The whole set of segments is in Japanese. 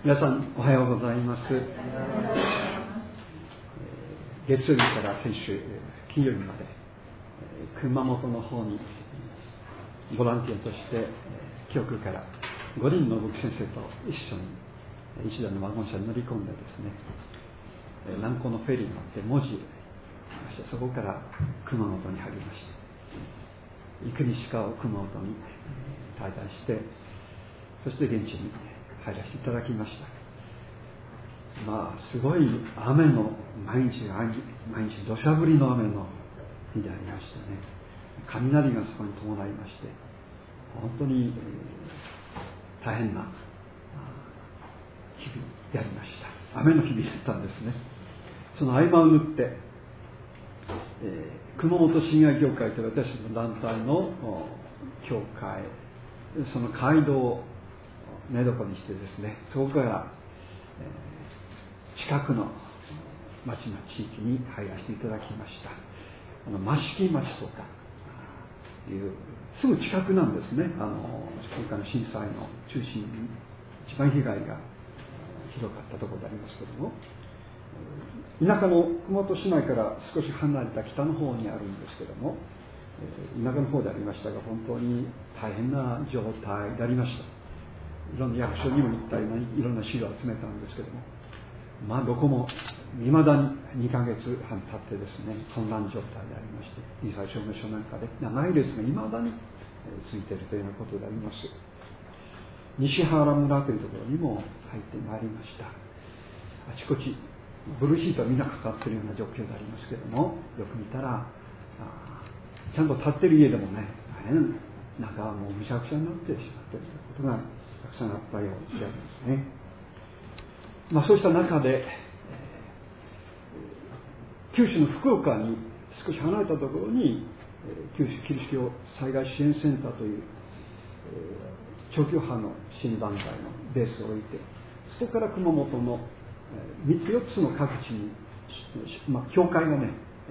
皆さんおはようございます。月曜日から先週金曜日まで熊本の方にボランティアとして教区から5人の牧師先生と一緒に一台のワゴン車に乗り込んでですね、南港のフェリーに乗って門司へ行きまして、そこから熊本に入りました。生国鹿を熊本に滞在して、そして現地に入らせていただきました。すごい雨の毎日土砂降りの雨の日でありましたね。雷がそこに伴いまして、本当に大変な日々でありました。雨の日々だったんですね。その合間を縫って、熊本信愛協会という私たちの団体の教会、その街道を寝床にしてですね、そこから、近くの町の地域に入らせていただきました。益城町とかいうすぐ近くなんですね。今回の震災の中心に一番被害がひどかったところでありますけれども、田舎の熊本市内から少し離れた北の方にあるんですけれども、田舎の方でありましたが、本当に大変な状態でありました。いろんな役所にも行ったり、いろんな資料を集めたんですけども、どこも未だに2ヶ月半経ってですね、混乱状態でありまして、罹災証明書なんかで長い列が未だについているというようなことであります。西原村というところにも入ってまいりました。あちこちブルーシートはみんなかかっているような状況でありますけれども、よく見たらちゃんと建っている家でもね、大変中はもうむしゃくしゃになってしまっているということがたくさんあったようでありますね。そうした中で、九州の福岡に少し離れたところに九州キリスト教災害支援センターという長距派の支援団体のベースを置いて、そこから熊本の3つ4つの各地に、教会がね、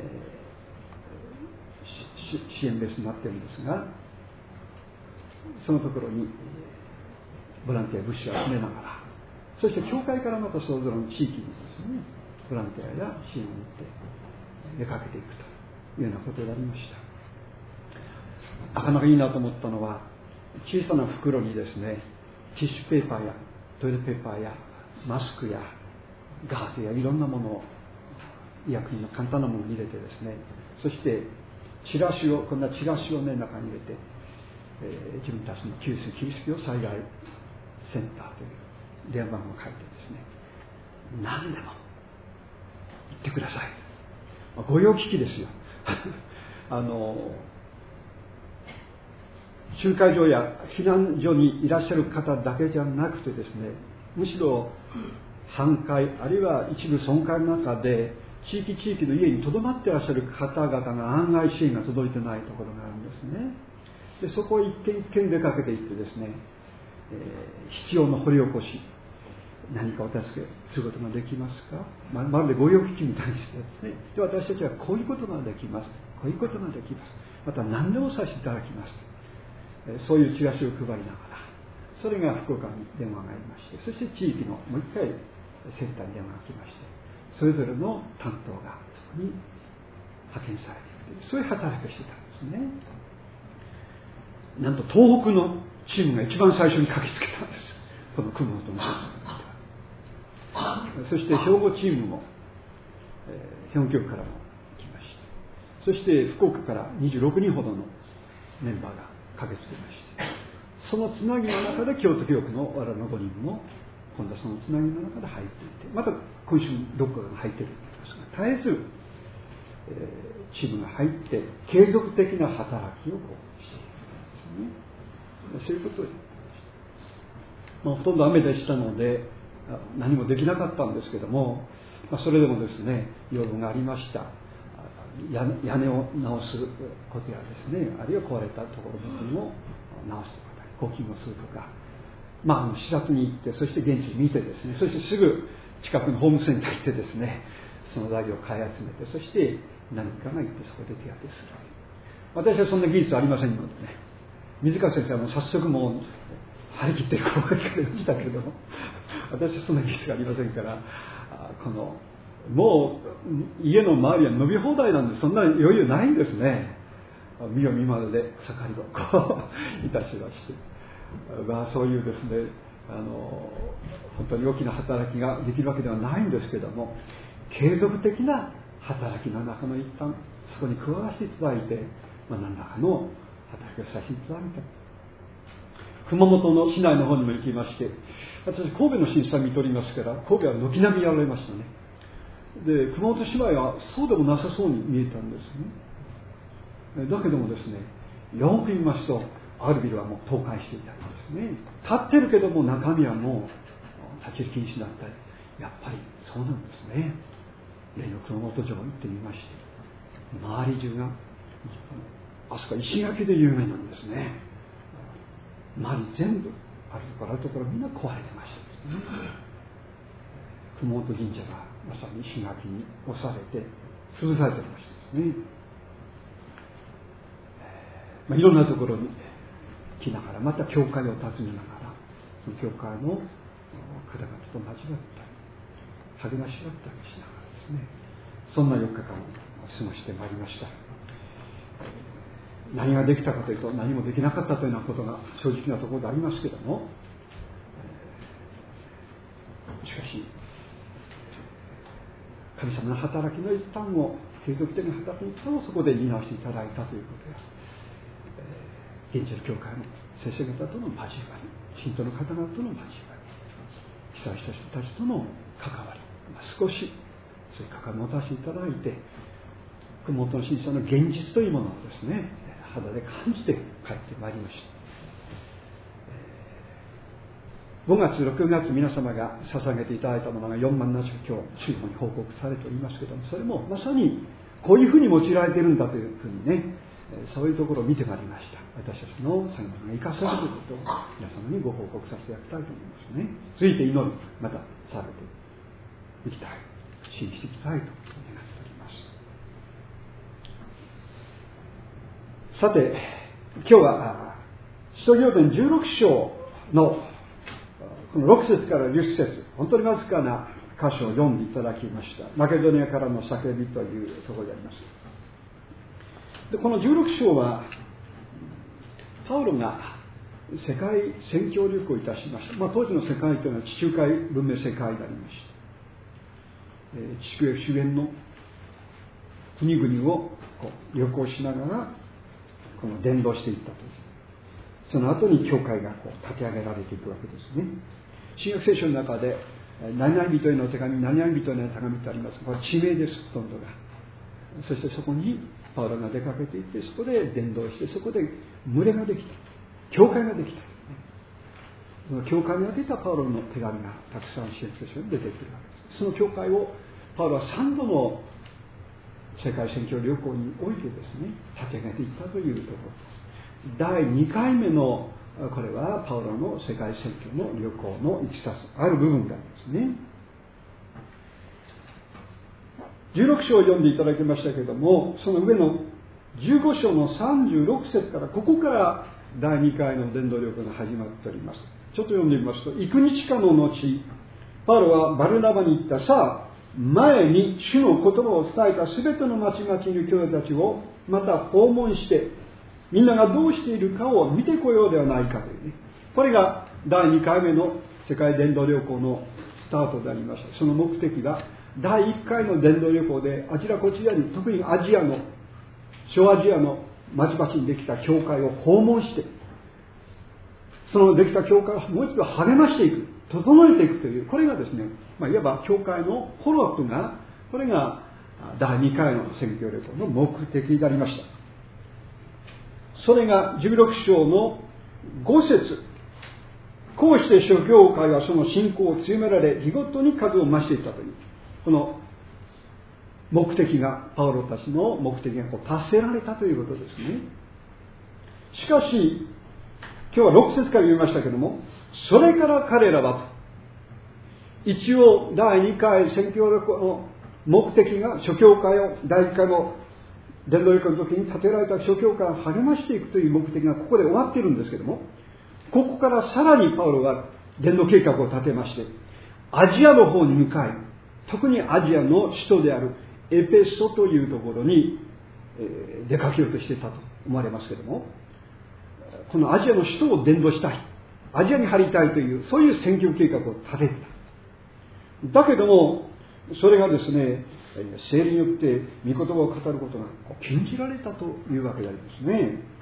支援ベースになっているんですが、そのところにボランティア物資を集めながら、そして教会からまたそれぞれの地域にですね、ボランティアや支援を持って出かけていくというようなことでありました。なかなかいいなと思ったのは、小さな袋にですね、ティッシュペーパーやトイレットペーパーやマスクやガーゼやいろんなものを、医薬品の簡単なものを入れてですね、そしてこんなチラシをね、中に入れて、自分たちの九州キリスト教災害センターという電話番号を書いてですね、何でも言ってください。御用聞きですよ。集会所や避難所にいらっしゃる方だけじゃなくてですね、むしろ半壊あるいは一部損壊の中で地域の家に留まっていらっしゃる方々が案外支援が届いてないところがあるんですね。でそこを一軒一軒出かけていってですね、必要の掘り起こし、何かお助けすることができますか、まるで御用聞きみたいにしてですね、で私たちはこういうことができます、こういうことができます、また何でもさせていただきます、そういうチラシを配りながら、それが福岡に電話がありまして、そして地域のもう一回センターに電話が来まして、それぞれの担当がそこに派遣されているという、そういう働きをしてたんですね。なんと東北のチームが一番最初に駆けつけたんです、この熊本の施設。そして兵庫チームも、兵庫局からも来ました。そして福岡から26人ほどのメンバーが駆けつけまして、そのつなぎの中で京都教区の我々の5人も今度はそのつなぎの中で入っていて、また今週どこかが入っているんですが、絶えず、チームが入って継続的な働きをしているんですね。そういうことをほとんど雨でしたので何もできなかったんですけども、それでもですね、要望がありました。屋根を直すことやですね、あるいは壊れたところ部分を直すとか、コーキングをするとか、視察に行って、そして現地に見てですね、そしてすぐ近くのホームセンターに行ってですね、その材料を買い集めて、そして何かが行ってそこで手当てする。私はそんな技術ありませんのでね、水川先生は早速もう張り切って声をかけましたけれども、私はそんな技術がありませんから、もう家の周りは伸び放題なんで、そんな余裕ないんですね。見よ見まねで草刈りをこういたしまして、そういうですね、本当に大きな働きができるわけではないんですけれども、継続的な働きの中の一端、そこに加わらせていただいて、何らかの働きをさせていただいた。熊本の市内の方にも行きまして、私神戸の震災見ておりますから、神戸は軒並みやられましたね。で、熊本市内はそうでもなさそうに見えたんですね。だけどもですね、よく見ますと、あるビルはもう倒壊していたりですね、立ってるけども中身はもう立ち入り禁止だったり、やっぱりそうなんですね。例の熊本城に行ってみまして、周り中があそこ石垣で有名なんですね。周り全部あるところみんな壊れてましたですね。熊本神社がまさに石垣に押されて潰されておりましたですね。いろんなところに来ながら、また教会を訪ねながら、その教会の方々と交わったり励まし合ったりしながらですね、そんな4日間を過ごしてまいりました。何ができたかというと、何もできなかったというようなことが正直なところでありますけれども、しかし神様の働きの一端を、継続的な働きの一端をそこで担わせていただいたということや、現地の教会の先生方との交わり、信徒の方々との交わり、被災した人たちとの関わり、少しそういう関わりを持たせていただいて、熊本の震災の現実というものをですね、肌で感じて帰ってまいりました。5月、6月、皆様が捧げていただいたものが4万7今日、主に報告されておりますけれども、それもまさにこういうふうに用いられているんだというふうにね、そういうところを見てまいりました。私たちの才能が生かされることを皆様にご報告させていただきたいと思いますね。続いて祈り、またされていきたい、信じていきたいと願っております。さて、今日は使徒行伝16章のこの6節から10節、本当にわずかな箇所を読んでいただきました。マケドニアからの叫びというところであります。でこの16章はパウロが世界宣教旅行いたしました。当時の世界というのは地中海文明世界でありました。地球周辺の国々を旅行しながらこの伝道していったという、その後に教会が立て上げられていくわけですね。新約聖書の中で何々人への手紙、何々人への手紙ってあります。これは地名です、ほとんどが。そしてそこにパウロが出かけていって、そこで伝道して、そこで群れができた、教会ができた。その教会に宛てたパウロの手紙がたくさん新約聖書に出てくるわけです。その教会をパウロは3度の世界宣教旅行においてですね、立て上げていったというところです。第2回目のこれはパウロの世界宣教の旅行のいきさつある部分がありますね。16章を読んでいただきましたけれども、その上の15章の36節から、ここから第2回の伝道旅行が始まっております。ちょっと読んでみますと、幾日かの後、パウロはバルナバに言った。さあ、前に主の言葉を伝えたすべての町々にいる兄弟たちをまた訪問して、みんながどうしているかを見てこようではないかというね。これが第2回目の世界伝道旅行のスタートでありました。その目的は、第1回の伝道旅行であちらこちらに、特にアジアの小アジアの町々にできた教会を訪問して、そのできた教会をもう一度励ましていく、整えていくという、これがですね、いわば教会のフォローアップが、これが第2回の宣教旅行の目的でありました。それが16章の5節、こうして諸教会はその信仰を強められ、日ごとに数を増していったという、この目的が、パウロたちの目的が達成られたということですね。しかし、今日は6節から読みましたけれども、それから彼らはと、一応第2回宣教旅行の目的が諸教会を、第1回の伝道旅行の時に建てられた諸教会を励ましていくという目的がここで終わっているんですけども、 ここからさらにパウロが伝道計画を立てまして、アジアの方に向かい、特にアジアの首都であるエペソというところに出かけようとしていたと思われますけども、このアジアの首都を伝道したい、アジアに入りたいという、そういう選挙計画を立てた。だけどもそれがですね、聖霊によって御言葉を語ることが禁じられたというわけでありますね。